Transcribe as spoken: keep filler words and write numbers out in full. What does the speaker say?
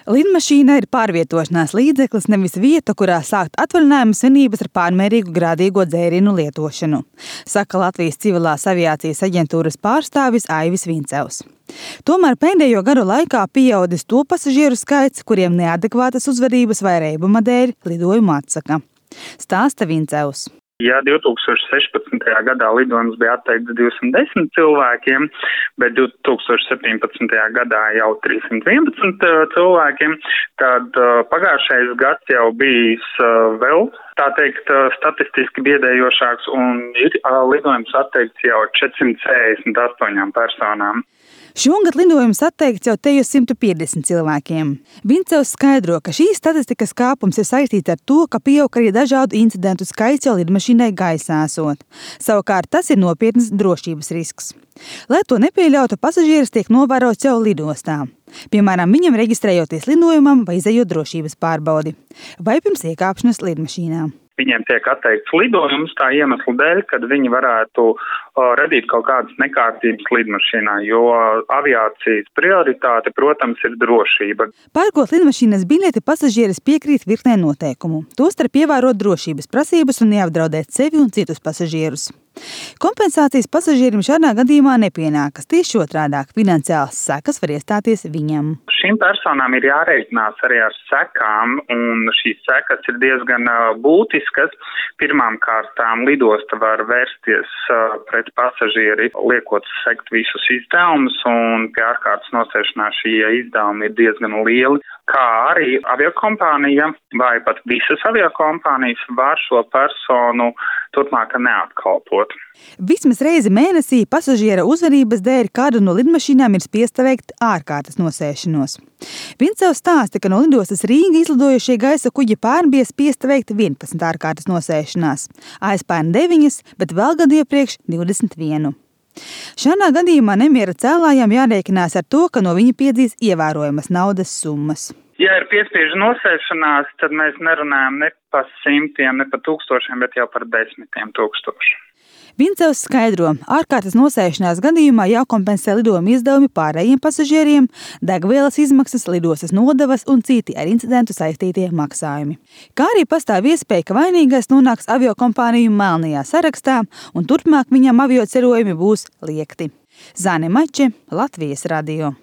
Lidmašīna ir pārvietošanās līdzeklis, nevis vieta, kurā sākt atvaļinājuma svinības ar pārmērīgu grādīgo dzērienu lietošanu, saka Latvijas civilās aviācijas aģentūras pārstāvis Aivis Vincevs. Tomēr pēdējo gadu laikā pieaudzis to pasažieru skaits, kuriem neadekvātas uzvedības vai reibuma dēļ lidojumu atsaka. Stāsta Vincevs. Ja divtūkstoš sešpadsmitajā gadā lidojums bija atteikts divsimt desmit cilvēkiem, bet divtūkstoš septiņpadsmitajā gadā jau trīssimt vienpadsmit cilvēkiem, tad pagājušais gads jau bijis vēl, tā teikt, statistiski biedējošāks un ir lidojums atteikts jau četrsimt sešdesmit astoņām personām. Šogad lidojums atteikts jau te uz simt piecdesmit cilvēkiem. Vincevs skaidro, ka šīs statistikas kāpums ir saistīts ar to, ka pieaug arī dažādu incidentu skaits jau lidmašīnai gaisā esot. Savukārt tas ir nopietns drošības risks. Lai to nepieļautu, pasažieris tiek novērots jau lidostā. Piemēram, viņam reģistrējoties lidojumam vai izejot drošības pārbaudi vai pirms iekāpšanas lidmašīnā. Viņiem tiek atteikts lidojums tā iemesla dēļ, kad viņi varētu uh, radīt kaut kādas nekārtības lidmašīnā, jo aviācijas prioritāte, protams, ir drošība. Pērkot lidmašīnas biļeti, pasažieris piekrīt virknē noteikumu, tostarp ievērot drošības prasības un neapdraudēt sevi un citus pasažierus. Kompensācijas pasažierim šādā gadījumā nepienākas, tieši otrādāk finansiālas sekas var iestāties viņam. Šīm personām ir jārēķinās arī ar sekām, un šīs sekas ir diezgan būtiskas. Pirmām kārtām lidosta var vērsties pret pasažieri, liekot sekt visus izdevumus, un pie ārkārtas nosēšanās šie izdevumi ir diezgan lieli, kā arī aviokompānija vai pat visas aviokompānijas var šo personu turpmāk neapkalpot. Vismaz reizi mēnesī pasažiera uzvedības dēļ kādu no lidmašīnām ir spiesta veikt ārkārtas nosēšanos. Vincevs stāsta, ka no lidostas Rīga izlidojušie gaisa kuģi pērn bija spiesta veikt vienpadsmit ārkārtas nosēšanās, aizpērn deviņas, bet vēl gadu iepriekš divdesmit vienu. Šādā gadījumā nemiera cēlājām jārēķinās ar to, ka no viņa piedzīs ievērojamas naudas summas. Ja ir piespiežu nosēšanās, tad mēs nerunājam ne par simtiem, ne par tūkstošiem, bet jau par desmitiem tūkstoši. Vincevs skaidro, ārkārtas nosēšanās gadījumā jākompensē lidojuma izdevumi pārējiem pasažieriem, degvielas izmaksas, lidostas nodevas un citi ar incidentu saistītie maksājumi. Kā arī pastāv iespēja, ka vainīgais nonāks aviokompāniju melnajā sarakstā un turpmāk viņam avioceļojumi būs liegti. Zane Mače, Latvijas radio.